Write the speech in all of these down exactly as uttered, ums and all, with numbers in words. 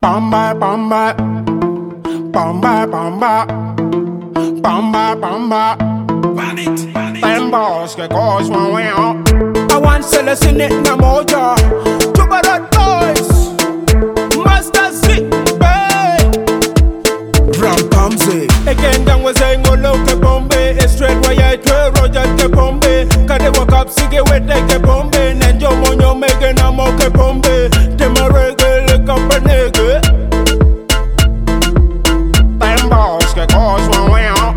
Bamba, bamba, bamba, bamba, bamba, bamba. Them boys get cause one way up. I want Celestine it na moja. Chubarat boys, Master Z, babe. Ram Kamsi. Again, down was saying, go look at Bombay. Straight way I twirl, Roger ke Bombay. Kade walk up, sige wet ke Bombay. Nenjo monyo mege na mo ke Bombay. Tema reggae, lick up a nigga. Them boys get cause one way up.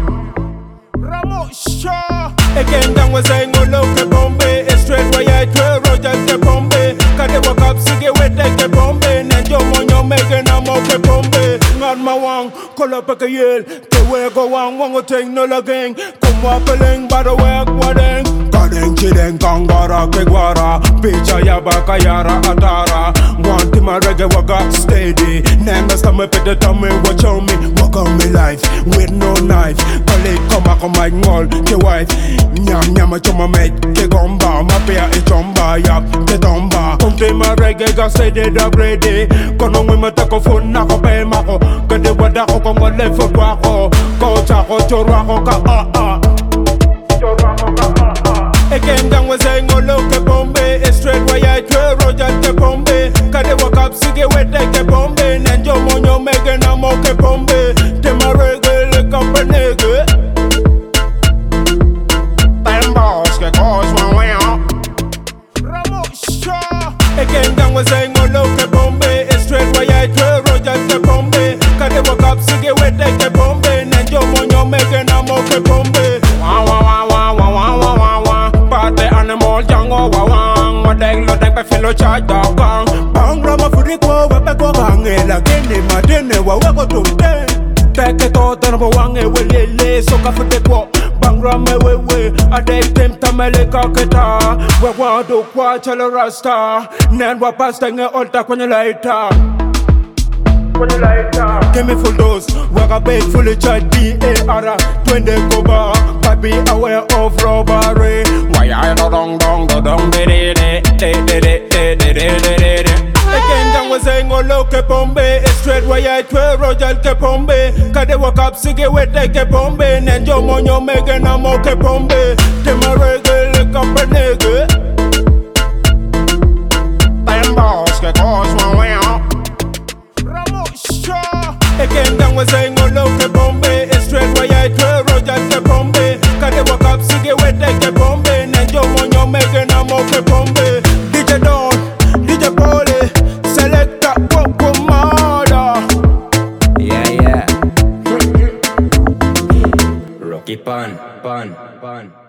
Again, down was saying, go look at Bombay. Straight way I twirl, Roger ke Bombay. Kade walk up, sige wet ke Bombay. Nenjo monyo mege na mo ke Bombay. Ngad ma wang, call up a yell. Ke we go wang, wang o ting no lageng. Come up a ling, bada wek wadeng. Kadeng chideng kangara ke gwara. Picha ya baka yara atara. Want my reggae waga steady. Nanga stame pete tame watch on me. Walk on me life with no knife. Kale koma koma ngol ke wife. Nyam nyama choma mate ke gomba. Mapea e chomba yap ke tomba. Kumte my reggae ga steady da ready. Kono ngwe matako phone na ko pe mako. Kade wada ko kongo lefo kwako. Ko chako chorwa ko ka ah ah. Again, down was saying, go look at Bombay. Straight way I twirl, Roger ke Bombay. Kade walk up, sige wet ke Bombay. Nenjo monyo mege na mo ke Bombay. Tema reggae, lick up a nigga. Them boys get cause one way up. Again, down was saying, go look at Bombay. Straight way I twirl, Roger ke Bombay. Kade walk up, sige wet ke Bombay. Nenjo monyo mege na mo ke Bombay. Wah wah wah wah wah wah wah wah wah. Party animal jango wawang. Wadeng lo deng pe filo charge dog gang. Bang rama furi ko wepe ko gange. Lagene madene wa wego tumte. Teke to tana bo wange welele. Soka fute ko bang rama wewe. Adek tem tamele kaketa. We wado kwa chalo rasta. Nen wa pastenge olta kwenye laita. Give me full dose, work a bed fully charged D A R twenty koba, but be aware of robbery. Why I no dong dong do dong de de de de de de de de de de. Again, down was saying, go look at Bombay. Straight way I twirl, Roger ke Bombay. Kade walk up, sige wet ke Bombay. Nenjo monyo mege na mo ke Bombay. Tema reggae, lick up a nigga. Them boys get cause one way up. Again, down was saying, go look at Bombay. Straight way I twirl, Roger ke Bombay. Kade walk up, sige wet ke Bombay. Nenjo monyo mege na mo ke Bombay. D J Don, D J Pole, Selecta Coco Mada. Yeah, yeah. Rocky Pan, Pan, Pan.